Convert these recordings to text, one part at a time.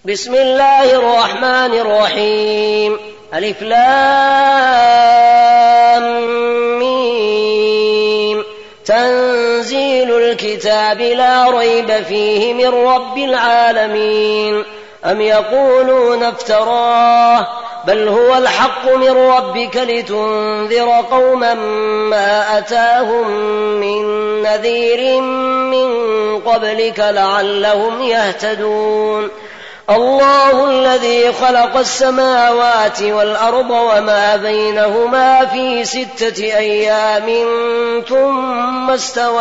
بسم الله الرحمن الرحيم. ألف لام ميم. تنزيل الكتاب لا ريب فيه من رب العالمين. أم يقولون افتراه بل هو الحق من ربك لتنذر قوما ما أتاهم من نذير من قبلك لعلهم يهتدون. الله الذي خلق السماوات والأرض وما بينهما في 6 أيام ثم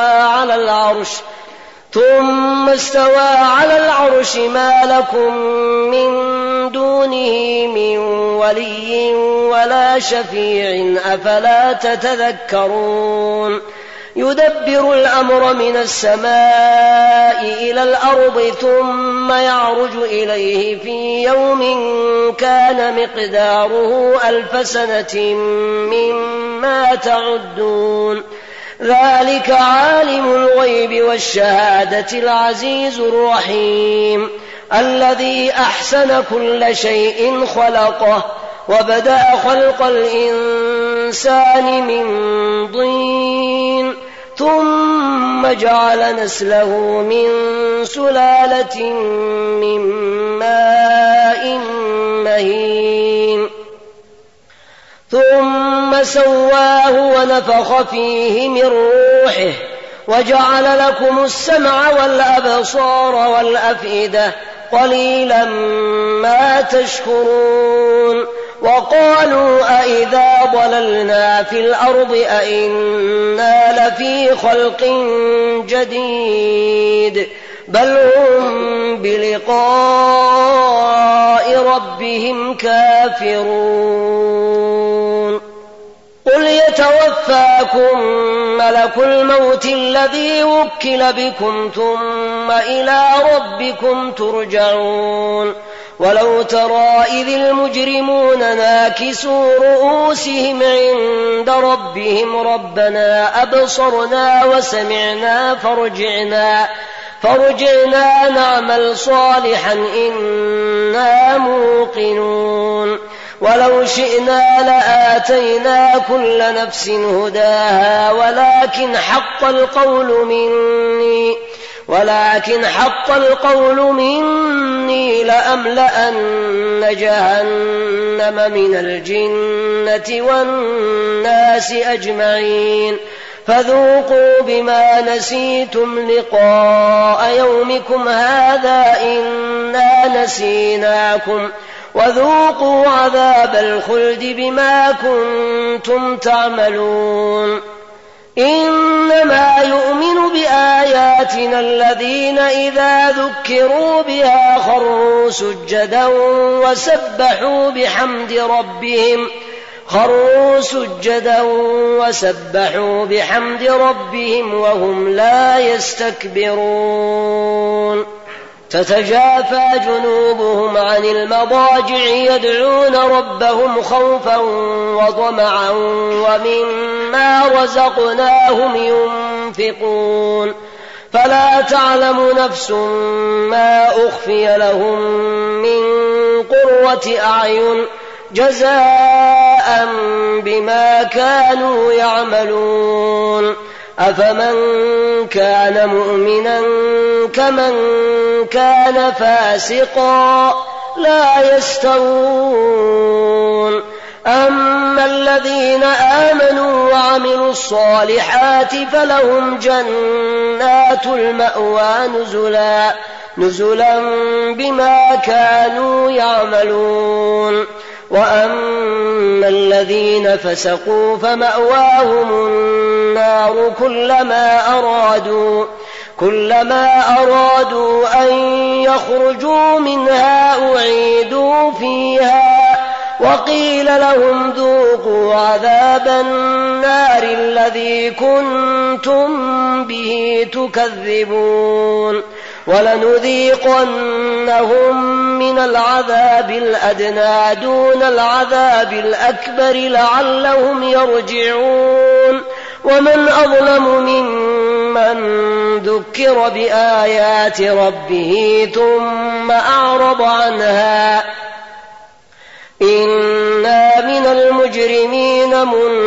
استوى على العرش ما لكم من دونه من ولي ولا شفيع أفلا تتذكرون. يدبر الأمر من السماء إلى الأرض ثم يعرج إليه في يوم كان مقداره 1000 سنة مما تعدون. ذلك عالم الغيب والشهادة العزيز الرحيم الذي أحسن كل شيء خلقه وبدأ خلق الإنسان من طين ثم جعل نسله من سلالة من ماء مهين ثم سواه ونفخ فيه من روحه وجعل لكم السمع والأبصار والأفئدة قليلا ما تشكرون. وقالوا أئذا ضللنا في الأرض أئنا لفي خلق جديد بل هم بلقاء ربهم كافرون. قل يتوفاكم ملك الموت الذي وكل بكم ثم إلى ربكم ترجعون. ولو ترى إذ المجرمون ناكسوا رؤوسهم عند ربهم ربنا أبصرنا وسمعنا فارجعنا نعمل صالحا إنا موقنون. ولو شئنا لآتينا كل نفس هداها ولكن حق القول مني لأملأن جهنم من الجنة والناس أجمعين. فذوقوا بما نسيتم لقاء يومكم هذا إنا نسيناكم وذوقوا عذاب الخلد بما كنتم تعملون. إنما يؤمن بآياتنا الذين إذا ذكروا بها خروا سجدا وسبحوا بحمد ربهم وهم لا يستكبرون. تتجافى جنوبهم عن المضاجع يدعون ربهم خوفا وطمعا ومما رزقناهم ينفقون. فلا تعلم نفس ما أخفي لهم من قرة أعين جزاء بما كانوا يعملون. أفمن كان مؤمنا كمن كان فاسقا لا يستوون. أما الذين آمنوا وعملوا الصالحات فلهم جنات المأوى نزلا بما كانوا يعملون. وأما الذين فسقوا فمأواهم النار كلما أرادوا أن يخرجوا منها أعيدوا فيها وقيل لهم ذوقوا عذاب النار الذي كنتم به تكذبون. ولنذيقنهم من العذاب الأدنى دون العذاب الأكبر لعلهم يرجعون. ومن أظلم ممن من ذكر بآيات ربه ثم أعرض عنها إنا من المجرمين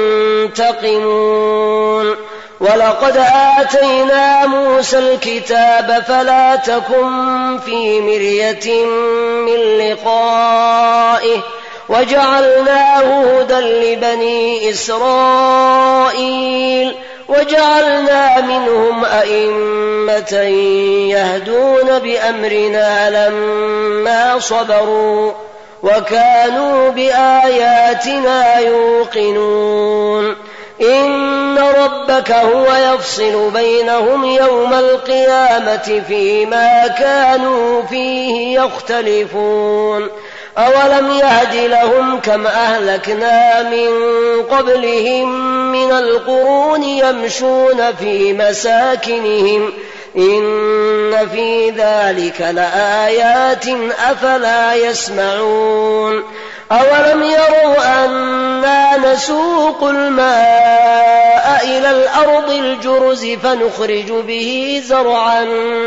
منتقمون ولقد آتينا موسى الكتاب فلا تكن في مرية من لقائه وجعلناه هدى لبني إسرائيل وجعلنا منهم أئمة يهدون بأمرنا لما صبروا وكانوا بآياتنا يوقنون إن ربك هو يفصل بينهم يوم القيامة فيما كانوا فيه يختلفون أولم يهد لهم كم أهلكنا من قبلهم من القرون يمشون في مساكنهم إن في ذلك لآيات أفلا يسمعون أولم يروا أنا نسوق الماء إلى الأرض الجرز فنخرج به زرعا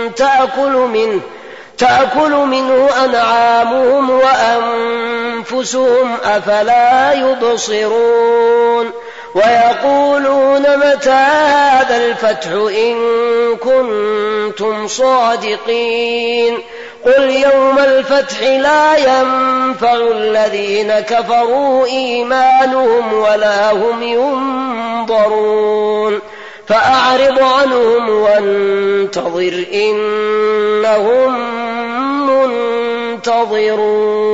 تأكل منه أنعامهم وأنفسهم أفلا يبصرون ويقولون متى هذا الفتح إن كنتم صادقين قل يوم الفتح لا ينفع الذين كفروا إيمانهم ولا هم ينظرون فأعرض عنهم وانتظر إنهم منتظرون.